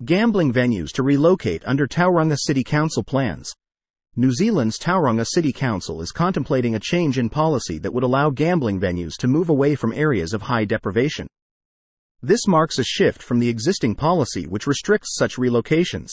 Gambling venues to relocate under Tauranga City Council plans. New Zealand's Tauranga City Council is contemplating a change in policy that would allow gambling venues to move away from areas of high deprivation. This marks a shift from the existing policy which restricts such relocations.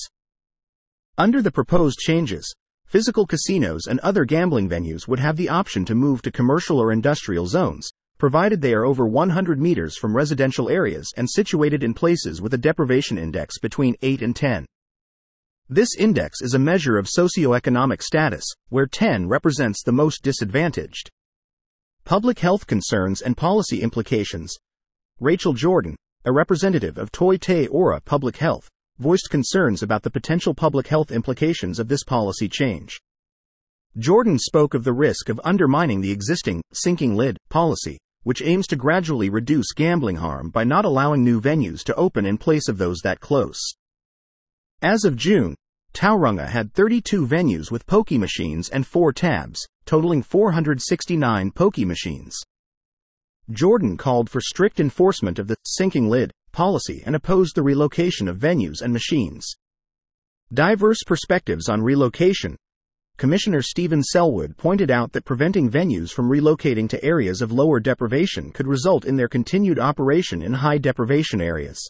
Under the proposed changes, physical casinos and other gambling venues would have the option to move to commercial or industrial zones, provided they are over 100 meters from residential areas and situated in places with a deprivation index between 8 and 10. This index is a measure of socioeconomic status, where 10 represents the most disadvantaged. Public health concerns and policy implications. Rachel Jordan, a representative of Toi Te Ora Public Health, voiced concerns about the potential public health implications of this policy change. Jordan spoke of the risk of undermining the existing sinking lid policy, which aims to gradually reduce gambling harm by not allowing new venues to open in place of those that close. As of June, Tauranga had 32 venues with pokie machines and 4 tabs, totaling 469 pokie machines. Jordan called for strict enforcement of the sinking lid policy and opposed the relocation of venues and machines. Diverse perspectives on relocation. Commissioner Stephen Selwood pointed out that preventing venues from relocating to areas of lower deprivation could result in their continued operation in high deprivation areas.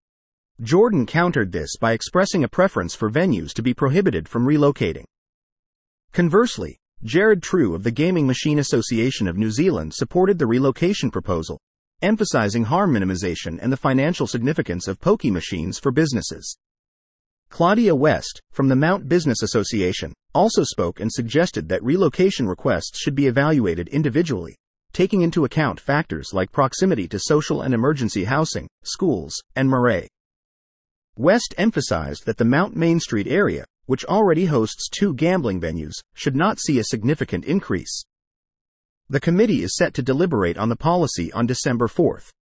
Jordan countered this by expressing a preference for venues to be prohibited from relocating. Conversely, Jared True of the Gaming Machine Association of New Zealand supported the relocation proposal, emphasizing harm minimization and the financial significance of pokie machines for businesses. Claudia West, from the Mount Business Association, also spoke and suggested that relocation requests should be evaluated individually, taking into account factors like proximity to social and emergency housing, schools, and marae. West emphasized that the Mount Main Street area, which already hosts 2 gambling venues, should not see a significant increase. The committee is set to deliberate on the policy on December 4.